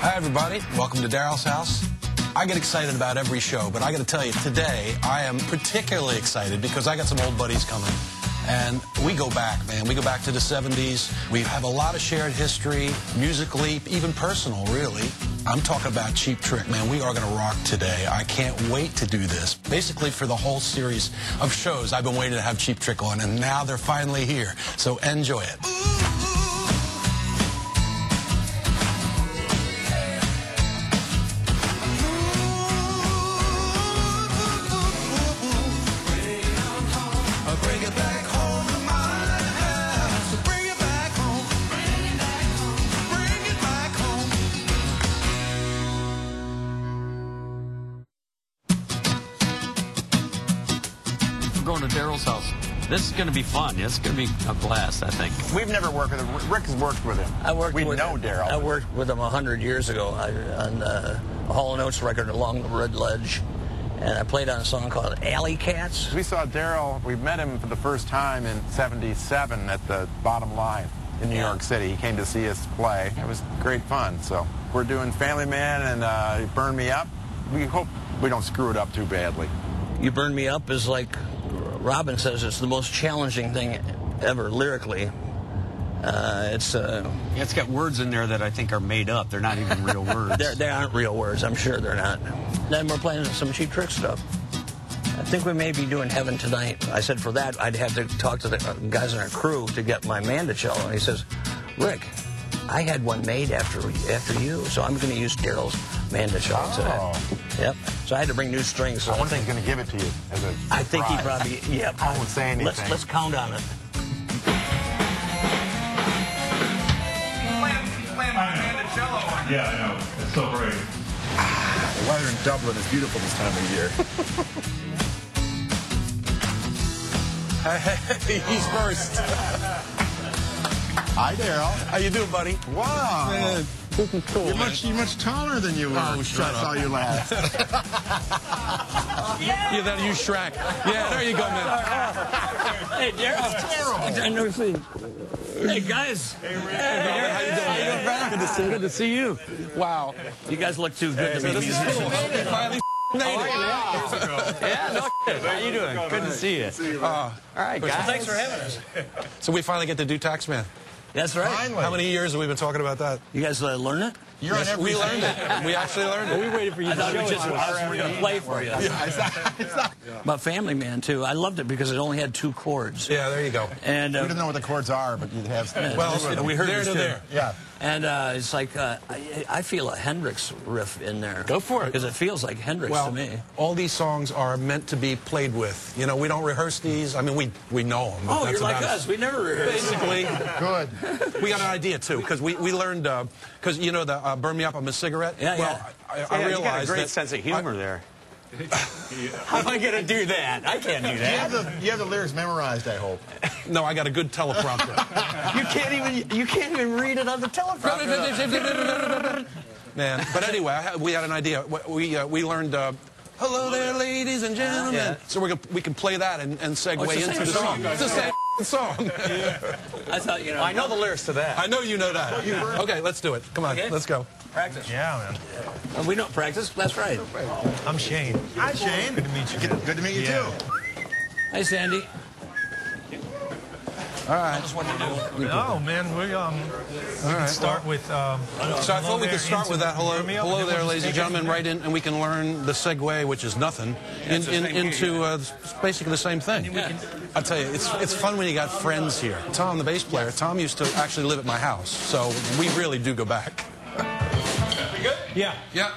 Hi, everybody. Welcome to Daryl's house. I get excited about every show, but I got to tell you, today I am particularly excited because I got some old buddies coming. And we go back, man. We go back to the 70s. We have a lot of shared history, musically, even personal, really. I'm talking about Cheap Trick, man. We are going to rock today. I can't wait to do this. Basically, for the whole series of shows, I've been waiting to have Cheap Trick on, and now they're finally here. So enjoy it. Going to Daryl's house. This is going to be fun. It's going to be a blast, I think. We've never worked with him. Rick has worked with him. We know Daryl. I worked with him 100 years ago on a Hall & Oates record, Along the Red Ledge, and I played on a song called Alley Cats. We saw Daryl. We met him for the first time in '77 at the Bottom Line in New York City. He came to see us play. It was great fun. So we're doing Family Man and Burn Me Up. We hope we don't screw it up too badly. You Burn Me Up is like Robin says, it's the most challenging thing ever lyrically. It's got words in there that I think are made up. They're not even real words. They aren't real words. I'm sure they're not. Then we're playing some Cheap Trick stuff. I think we may be doing Heaven Tonight. I said for that, I'd have to talk to the guys in our crew to get my mandocello. And he says, Rick, I had one made after you, so I'm going to use Daryl's mandocello today. Yep. So I had to bring new strings. So I wonder if he's going to give it to you as a surprise. I think he probably, yep. I won't say anything. Let's count on it. Yeah, I know. It's so great. The weather in Dublin is beautiful this time of year. Hey, he's first. Hi, Daryl. How you doing, buddy? Wow. Man, this is cool, You're much taller than you were. Oh, shut I saw you last. Yeah, that you Shrek. Yeah, there you go, man. Hey, Daryl. I never seen. Hey, guys. Hey, how you doing? Good to see you. Wow. You guys look too good to be This is musicians. cool. Finally made it. Yeah, no, how you doing? Good to see you. All right, guys. Thanks for having us. So we finally get to do Taxman. That's right. Finally. How many years have we been talking about that? You guys learn it? You're on every We learned it. We actually learned it. We waited for you I thought it was just we're going to play for you. Yeah. But Family Man, too. I loved it because it only had 2 chords. Yeah, there you go. And We don't know what the chords are, but you'd have. Well, we heard there this to too. there. Yeah. And it's like, I feel a Hendrix riff in there. Go for it. Because it feels like Hendrix Well, to me. all these songs are meant to be played with. You know, we don't rehearse these. I mean, we know them. Oh, That's you're like about us. We never rehearsed. Basically, Good. we got an idea, too, because we learned, because, you know, the Burn Me Up on a Cigarette? Yeah, well, yeah. I you got a realized great that sense of humor there. How am I going to do that? I can't do that. You have the lyrics memorized, I hope. No, I got a good teleprompter. You can't even read it on the telephone. Man, but anyway, we had an idea. We learned, hello there, ladies and gentlemen. Yeah. So we can play that and segue it's the into same the song. song. It's the same song. I thought, you know. I know the lyrics to that. I know you know that. Okay, let's do it. Come on, Okay. let's go. Practice. Yeah, man. We don't practice. That's right. I'm Shane. Hi, Shane. Good to meet you. Good to meet you, Yeah. too. Hi, Sandy. All right. What to do? Oh, man, we can start with. So I thought we could start with that. Hello there, ladies and gentlemen. Right in, and we can learn the segue, which is nothing, into basically the same thing. I'll tell you, it's fun when you got friends here. Tom, the bass player, Tom used to actually live at my house, so we really do go back. We good? Yeah. Yeah.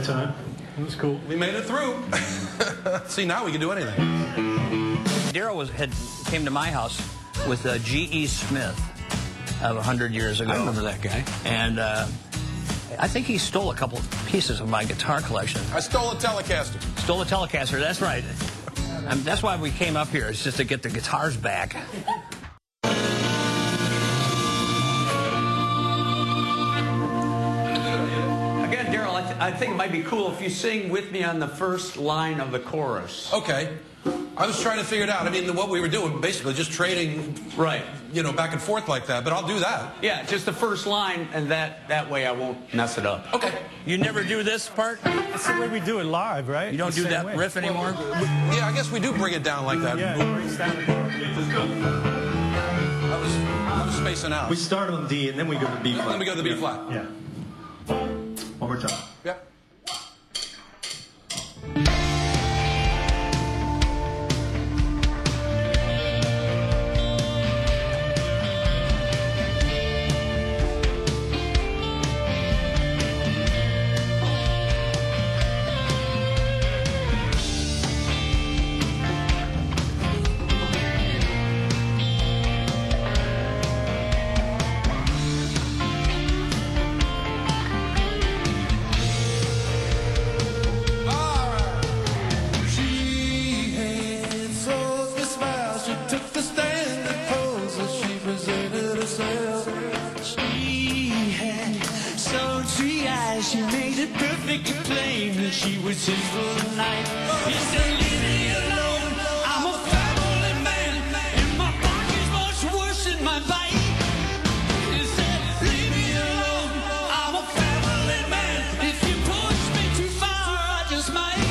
time. It was cool. We made it through. See, now we can do anything. Daryl came to my house with G.E. Smith 100 years ago. I remember that guy. And I think he stole a couple pieces of my guitar collection. I stole a Telecaster. Stole a Telecaster, that's right. That's why we came up here, it's just to get the guitars back. Again, Daryl, I think it might be cool if you sing with me on the first line of the chorus. Okay. I was trying to figure it out. I mean, what we were doing, basically just trading, Right. you know, back and forth like that, but I'll do that. Yeah, just the first line, and that way I won't mess it up. Okay. You never do this part? That's the way we do it live, right? You don't do The same that way. riff anymore? Yeah, I guess we do bring it down like that. Yeah, it breaks down. I was spacing out. We start on D and then we go to B flat. Then we go to the B flat. Yeah. One more time. Yeah. She made it perfectly plain that she was his for the night. He said, leave me alone, I'm a family man, and my pocket's much worse than my bite. He said, leave me alone, I'm a family man, if you push me too far, I just might.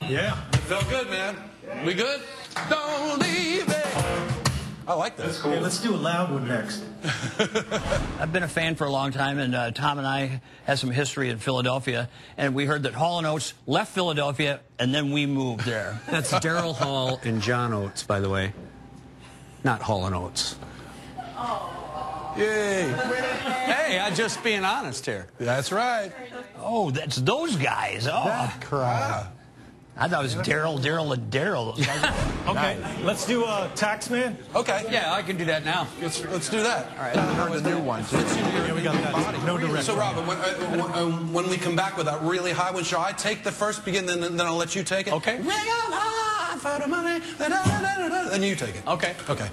Yeah. Felt good, man. We good? Don't leave it. I like this. Cool. Okay, let's do a loud one next. I've been a fan for a long time, and Tom and I had some history in Philadelphia, and we heard that Hall & Oates left Philadelphia, and then we moved there. That's Daryl Hall and John Oates, by the way. Not Hall and Oates. Yay. Hey, I'm just being honest here. That's right. Oh, that's those guys. Oh, Crap. I thought it was Daryl, and Daryl. Okay, let's do a Taxman. Okay. Yeah, I can do that now. Let's do that. All right. Heard the new one, too. Yeah, we got that. No direction. So, Robin, when we come back with that really high one, shall I take the first begin, then I'll let you take it? Okay. Ring 'em high for the money. Then you take it. Okay. Okay.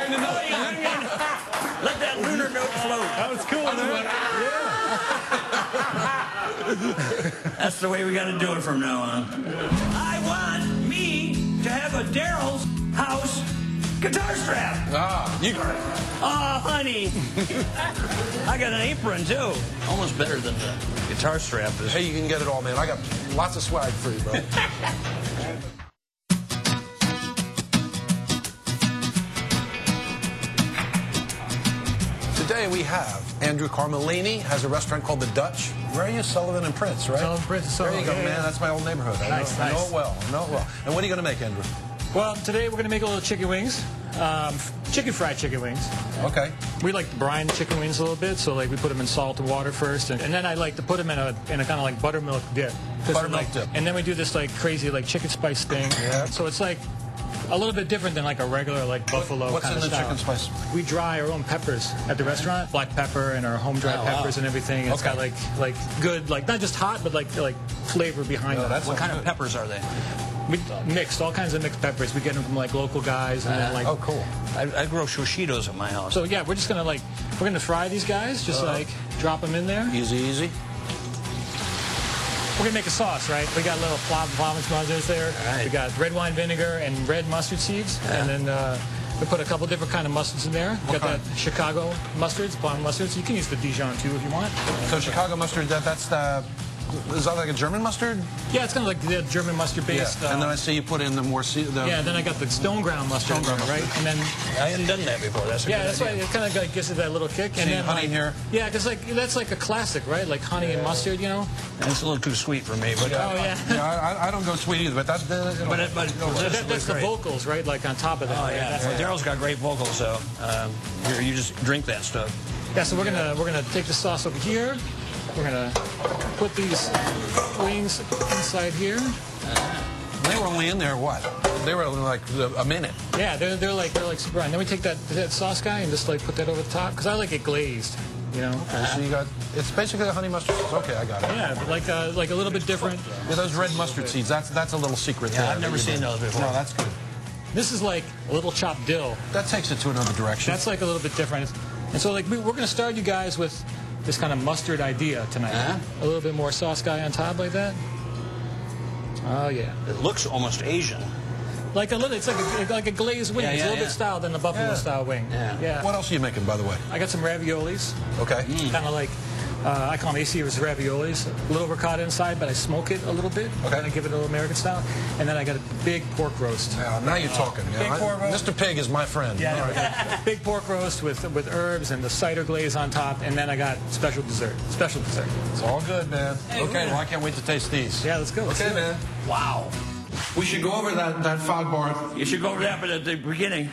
in the note. Let that lunar note float. That was cool, man. That's the way we got to do it from now on. I want me to have a Daryl's house guitar strap. Oh, honey. I got an apron, too. Almost better than the guitar strap is. Hey, you can get it all, man. I got lots of swag for you, bro. Today we have Andrew Carmelini, has a restaurant called The Dutch. Where are you? Sullivan and Prince, right? Sullivan, Prince, There you go, yeah, man. yeah. That's my old neighborhood. I Nice, know, I know nice. it well. I know it well. And what are you going to make, Andrew? Well, today we're going to make a little chicken wings. Fried chicken wings. Okay. We like to brine chicken wings a little bit, so like we put them in salt and water first, and then I like to put them in a kind of like buttermilk dip. Buttermilk dip. And then we do this like crazy like chicken spice thing. Yeah. So it's like a little bit different than like a regular like buffalo What's kind in of the style. chicken spice? We dry our own peppers at the restaurant, black pepper and our home dried peppers and everything. It's got like good like not just hot but like flavor behind it. What kind of peppers are they? We mixed all kinds of mixed peppers. We get them from like local guys and then like. Oh, cool. I grow shoshitos at my house. So yeah, we're gonna fry these guys. Just like drop them in there. Easy, easy. We're gonna make a sauce, right? We got little parmesan there. Right. We got red wine vinegar and red mustard seeds, and then we put a couple different kind of mustards in there. We got kind? that Chicago mustards, blonde mustards. You can use the Dijon too if you want. So Chicago mustard, that's the... Is that like a German mustard? Yeah, it's kind of like the German mustard based. And then I see you put in the more... Then I got the stone ground mustard, right? And then I hadn't done that before. That's a good that's why idea. it kind of like gives it that little kick. And See then honey here? Yeah, because like that's like a classic, right? Like honey and mustard, you know. It's a little too sweet for me, but Oh yeah. Yeah, I don't go sweet either, but that's... that's That's the great. vocals, right? Like on top of that. Oh right? yeah, That's Daryl's got great vocals, so you just drink that stuff. Yeah, so we're gonna take the sauce over here. We're gonna put these wings inside here. They were only in there, what? They were only like a minute. Yeah, they're like super. And then we take that sauce guy and just like put that over the top because I like it glazed. You know. Okay, so you got... It's basically a honey mustard sauce. Okay, I got it. Yeah, but like a little bit different. Yeah, those red mustard seeds, that's a little secret there. I've never seen those before. No, that's good. This is like a little chopped dill. That takes it to another direction. That's like a little bit different. And so like we're gonna start you guys with this kind of mustard idea tonight. A little bit more sauce guy on top like that. Oh yeah. It looks almost Asian. Like a little, it's like a glazed wing. Yeah, It's a yeah, little yeah. bit style than the buffalo style wing. Yeah. What else are you making, by the way? I got some raviolis. Okay. Kind of like, I call them AC's raviolis. A little ricotta inside, but I smoke it a little bit. Okay. And I give it a little American style. And then I got a big pork roast. Now you're talking. Big pork roast. Mr. Pig is my friend. Yeah, all right. Big pork roast with herbs and the cider glaze on top. And then I got special dessert. Special dessert. It's all good, man. Okay, well, I can't wait to taste these. Yeah, let's go. Let's Okay, do it. man. Wow. We should go over that fog bar. You should go over that, but at the beginning.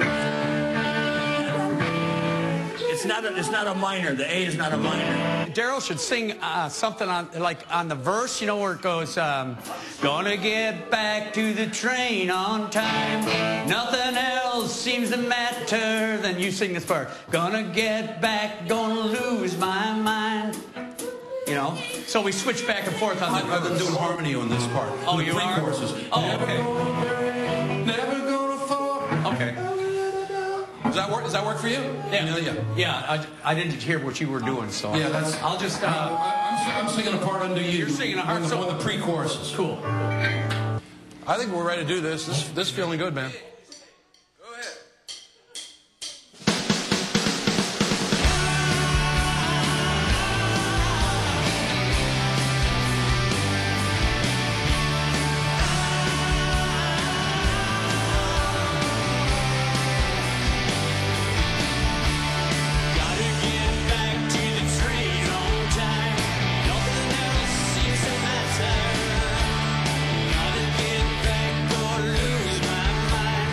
It's not a minor. The A is not a minor. Daryl should sing something on the verse, you know, where it goes, gonna get back to the train on time. Nothing else seems to matter. Then you sing this part. Gonna get back, gonna lose my mind. You know, so we switch back and forth on that. I've been doing harmony on this part. Oh, The you are? pre-choruses. Oh, okay. Never gonna fall. Okay. Does that work? Does that work for you? Yeah. I didn't hear what you were doing, so Yeah, that's. I'll just. I'm singing a part under you. You're singing a part. One of the pre-choruses. Cool. I think we're ready to do this. This is feeling good, man. Gotta get back to the train on time. Nothing else seems to matter. Gotta get back or lose my mind.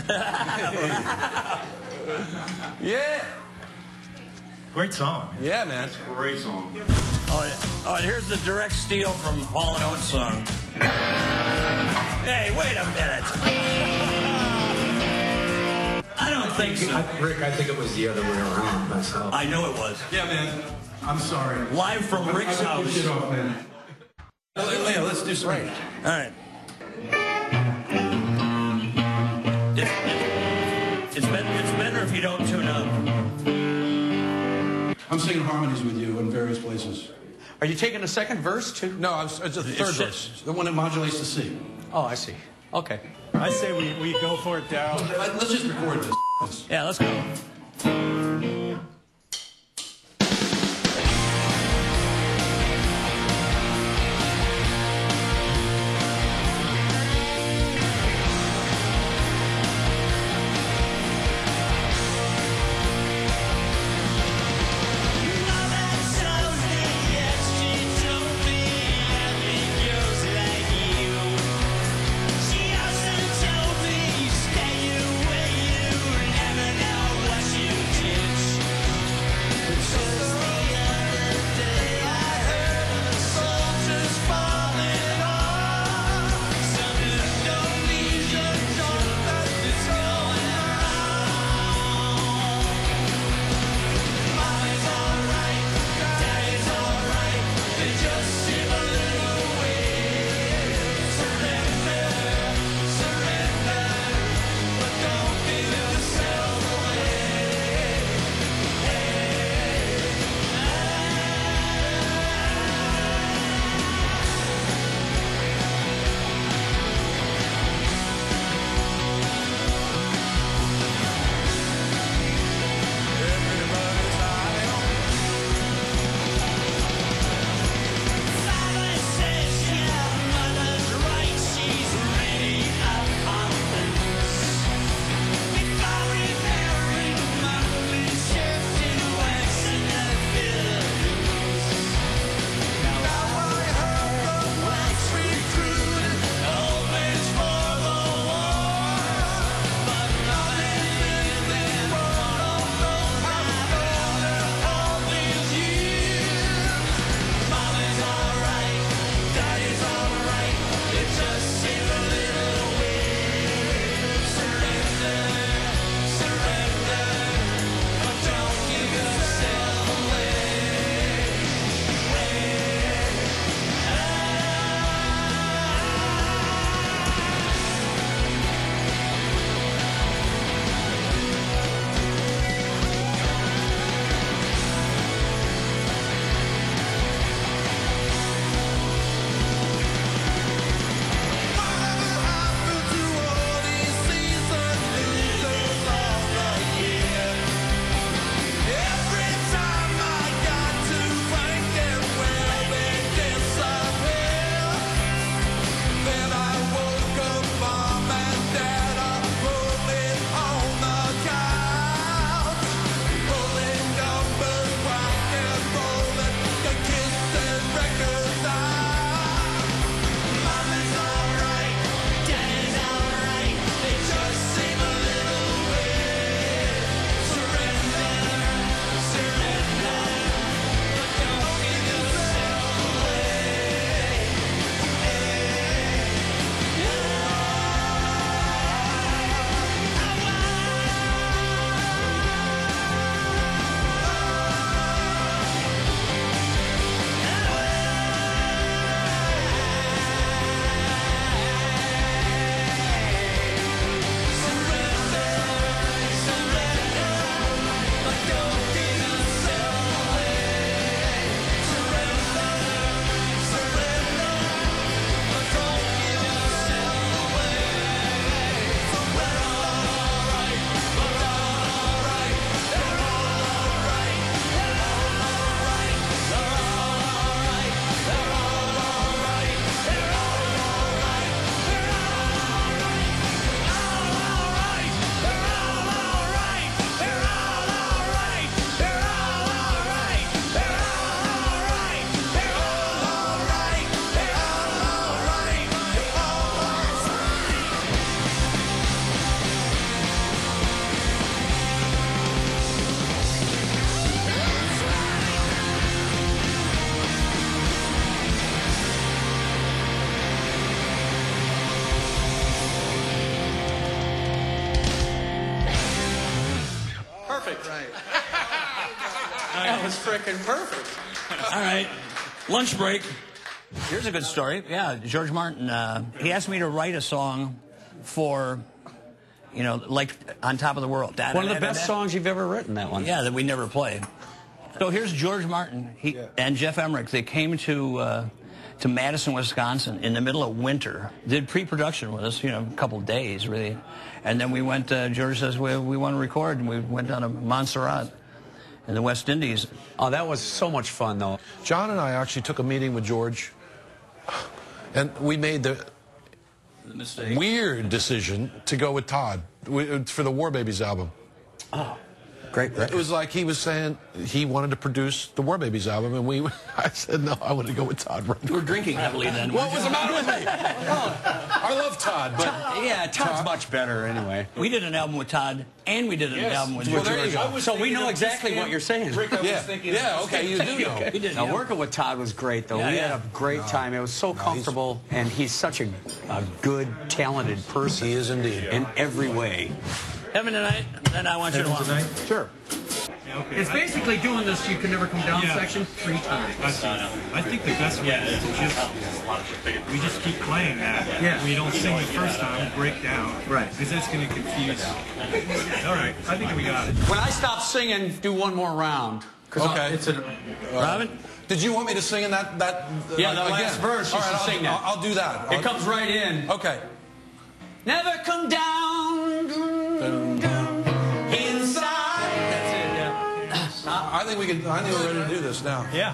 Yeah. Great song. Yeah, man. Great song. Oh, and here's the direct steal from Hall & Oates song. Hey, wait a minute. I don't think so. Rick, I think it was the other way around myself. I know it was. Yeah, man. I'm sorry. Live from Rick's house. Shit off, man. Leo, let's do some. Right. All right. It's better if you don't tune up. I'm singing harmonies with you in various places. Are you taking a second verse too? No, it's the third verse. The one that modulates the C. Oh, I see. Okay. I say we go for it, Daryl. Let's just record this. Yeah, let's go. Stay away, you never know what you did. perfect. Right. That was freaking perfect. All right, lunch break. Here's a good story. Yeah, George Martin, he asked me to write a song for, you know, like On Top of the World. One of the best songs you've ever written, that one. Yeah, that we never play. So here's George Martin and Jeff Emmerich. They came to Madison, Wisconsin in the middle of winter. Did pre-production with us, you know, a couple of days, really. And then we went, George says, we want to record, and we went down to Montserrat in the West Indies. Oh, that was so much fun, though. John and I actually took a meeting with George, and we made the weird decision to go with Todd for the War Babies album. Oh, great. It was like he was saying he wanted to produce the War Babies album, and I said, no, I wanted to go with Todd. You were drinking heavily then. What was the matter with me? I love Todd, but... Todd's much better anyway. We did an album with Todd, and we did an album with George. Well, there you go. So we know exactly what you're saying. Rick, I was thinking. Yeah, okay, you do know. We did, Now, working with Todd was great, though. Yeah, we yeah. had a great time. It was so comfortable, and he's such a good, talented person. He is indeed. In every way. Heaven Tonight, then I want you to Tonight? Sure. Okay. It's basically doing this You Can Never Come Down Yeah. section 3 times. I think the best way is to we just keep playing that. Yeah. We don't sing the first time, we break down. Right. Because that's going to confuse. All right, I think we got it. When I stop singing, do one more round. Okay. It's a, Robin? Did you want me to sing in that Yeah, the again? last verse, you All right, should sing that. I'll do that. it comes right in. Okay. Never come down, inside. That's it, yeah. I think we're ready to do this now. Yeah.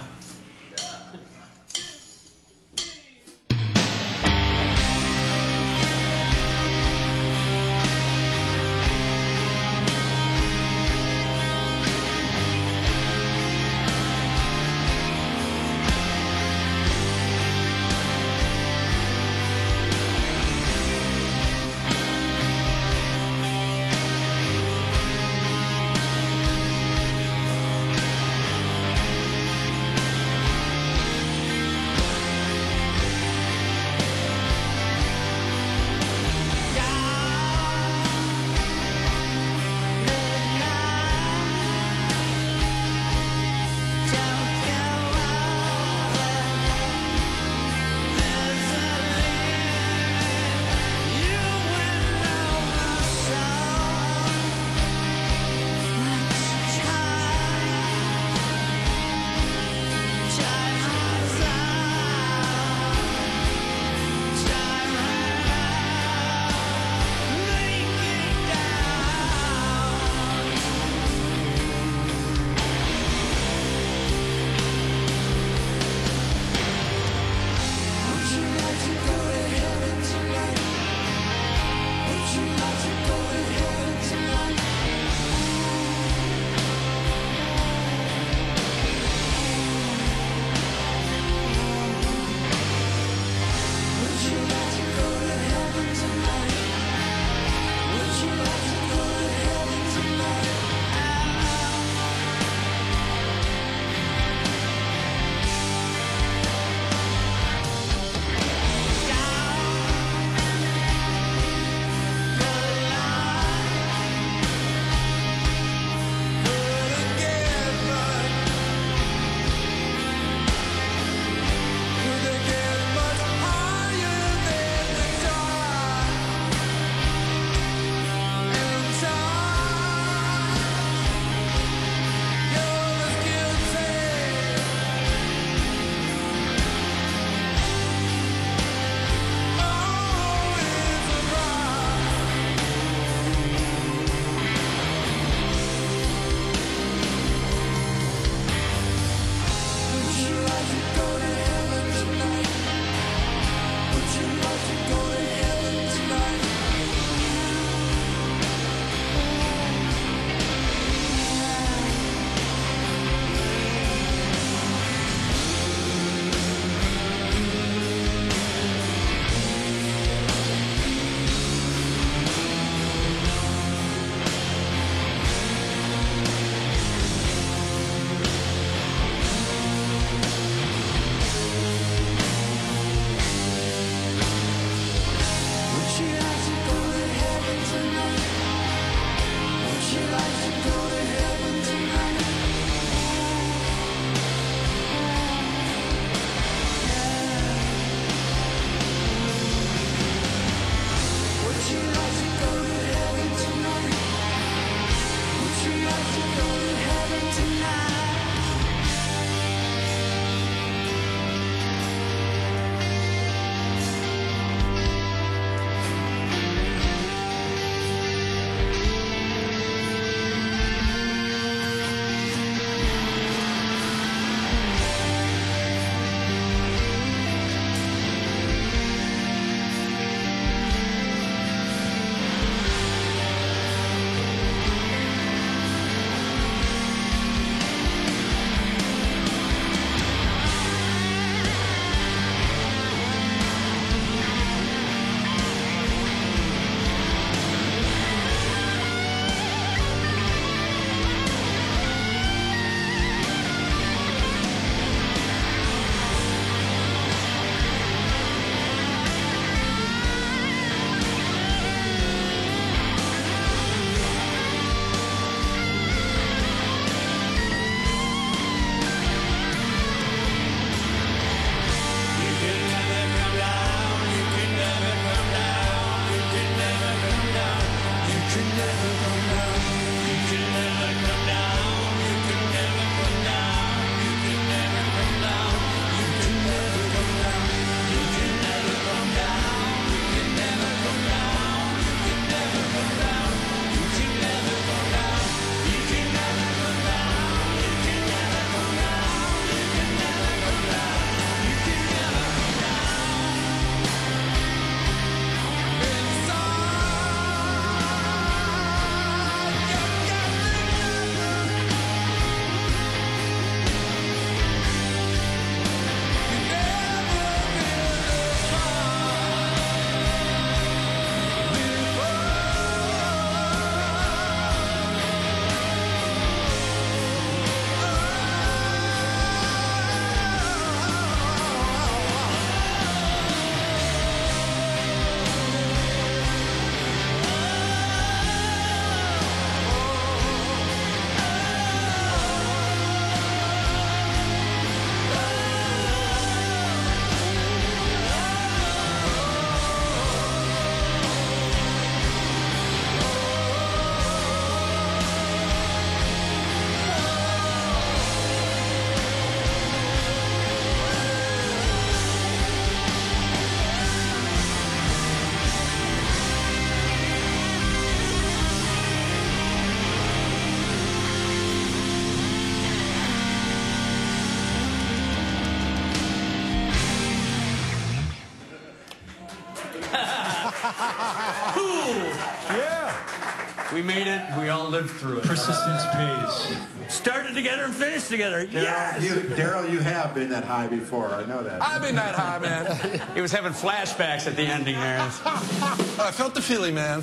We made it. We all lived through it. Persistence pays. Started together and finished together. Yes! Daryl, you have been that high before. I know that. I've been that high, man. He was having flashbacks at the ending there. I felt the feeling, man.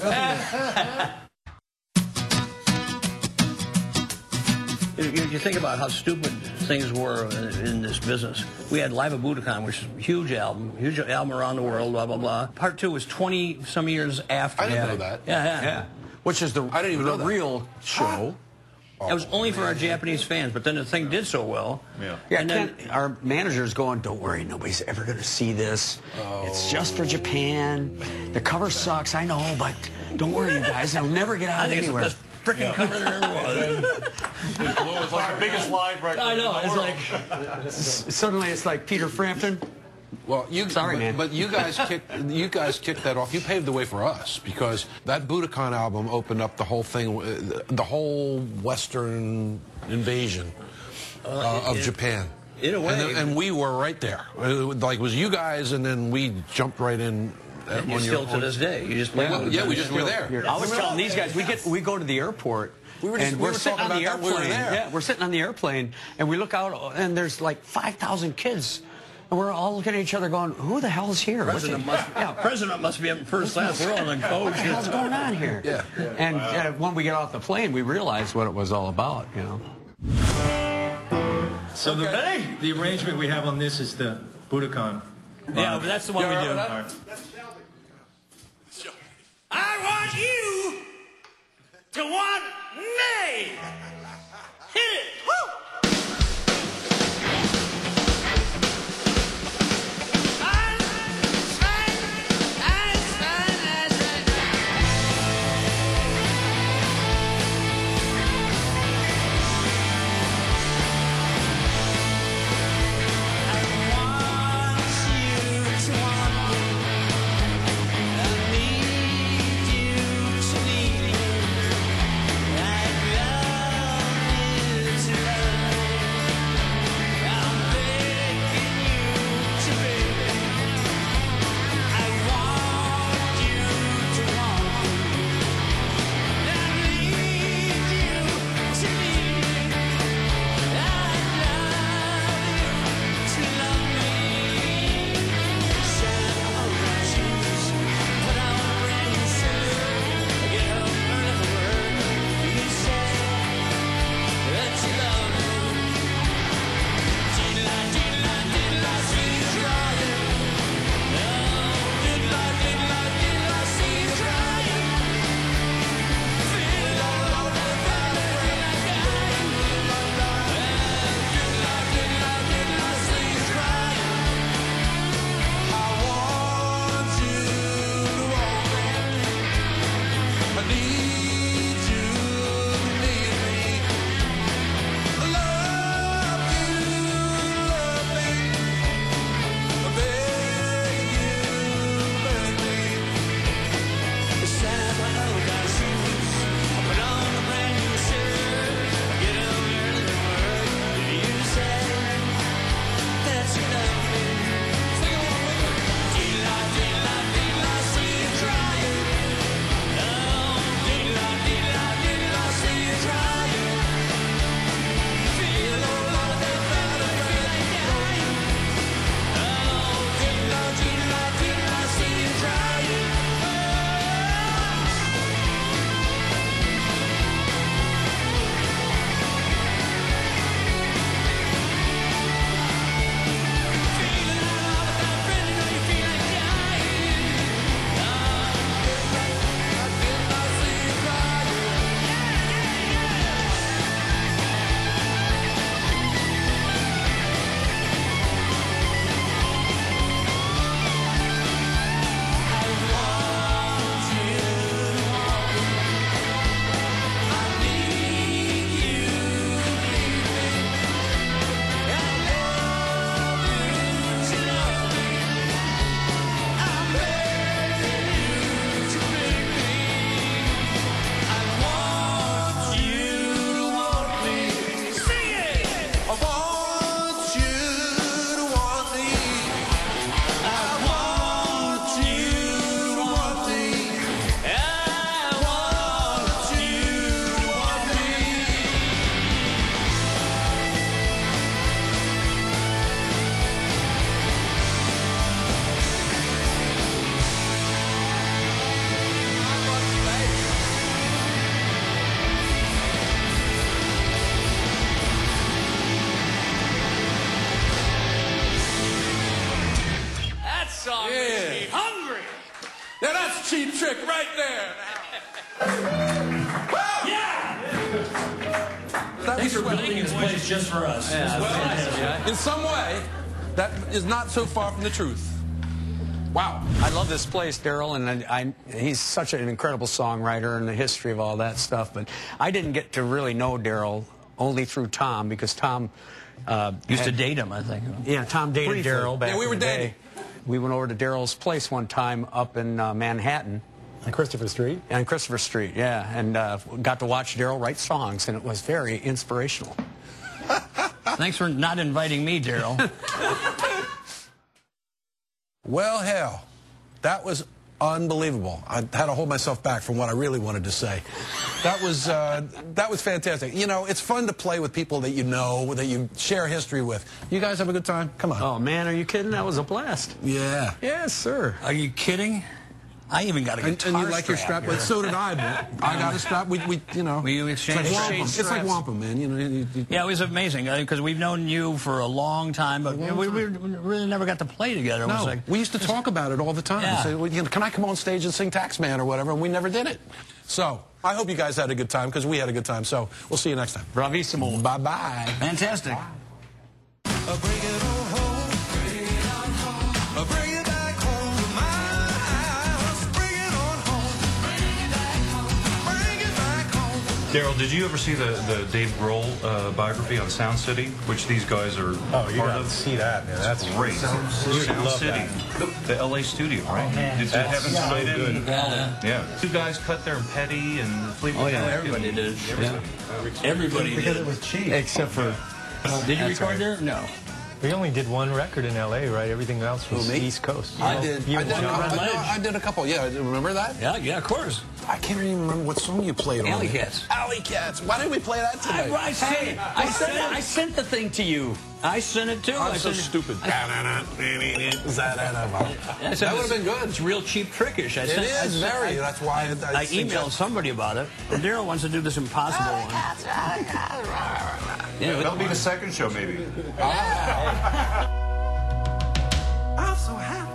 You think about how stupid things were in this business. We had Live at Budokan, which is a huge album around the world, blah, blah, blah. Part 2 was 20-some years after. I didn't know that. Yeah. Which is the I didn't even know that. real show. It was only for our Japanese fans, but then the thing did so well. Yeah, and then our manager's going, don't worry, nobody's ever going to see this. It's just for Japan. The cover sucks, I know, but don't worry, you guys. It'll never get out anywhere. It's the best freaking cover there ever was. It's like our biggest live record. I know. It's like Suddenly it's like Peter Frampton. Well, Sorry, man. But you guys kicked that off. You paved the way for us because that Budokan album opened up the whole thing, the whole Western invasion of Japan. In a way. And we were right there. Like it was you guys, and then we jumped right in. You're still to this day. You just play. Yeah, we just were there. I was telling these guys, we go to the airport. We're sitting on the airplane. Yeah, we're sitting on the airplane, and we look out, and there's like 5,000 kids. And we're all looking at each other going, who the hell is here? President must be in first class row on the coach. What the hell's going on here? Yeah. And when we get off the plane, we realized what it was all about, you know. So the arrangement we have on this is the Budokan. Yeah, but that's the one we do. I want you to want me. Hit it. Woo! trick right there. Thanks for building this place just for us. Well, in some way, that is not so far from the truth. Wow. I love this place, Daryl, and he's such an incredible songwriter and the history of all that stuff. But I didn't get to really know Daryl only through Tom, because Tom used to date him, I think. Yeah, Tom dated Daryl back Yeah, we were in the dating. day. We went over to Daryl's place one time up in Manhattan. On Christopher Street? On Christopher Street, yeah. And got to watch Daryl write songs, and it was very inspirational. Thanks for not inviting me, Daryl. Well, hell, that was unbelievable. I had to hold myself back from what I really wanted to say. That was fantastic. You know, it's fun to play with people that you know, that you share history with. You guys have a good time? Come on. Oh, man, are you kidding? That was a blast. Yeah. Yes, sir. Are you kidding? I even got a guitar and you like your strap? But so did I. But I got a strap. We you know. We exchanged it's like wampum. It's like wampum, man. You know. Yeah, it was amazing because we've known you for a long time, but we really never got to play together. It was like, we used to talk about it all the time. Yeah. Say, well, you know, can I come on stage and sing Taxman or whatever? And we never did it. So I hope you guys had a good time, because we had a good time. So we'll see you next time. Bravissimo. Bye-bye. Fantastic. Daryl, did you ever see the Dave Grohl biography on Sound City, which these guys are Oh, you part got of? to see that, man. That's Great. Sound Sound City. The LA studio, right? Did That's Heaven so Tonight good. in? Yeah. Two guys cut there, and Petty and Fleetwood Oh, yeah, Mac. everybody did. Yeah. Everybody Because did. it was cheap. Except for... Did you record there? No. We only did one record in L.A., right? Everything else was Who, me? East Coast. I did. You I and did, John. I did a couple. Yeah, remember that? Yeah, of course. I can't even remember what song you played on. Alley Cats. Alley Cats. Why didn't we play that today? I sent the thing to you. I sent it too. I'm I so sent it- stupid. That would have been good. It's real cheap trickish. It is very. That's why I emailed somebody about it. And Daryl wants to do this impossible one. Yeah, that'll be the second show, maybe. I'm so happy.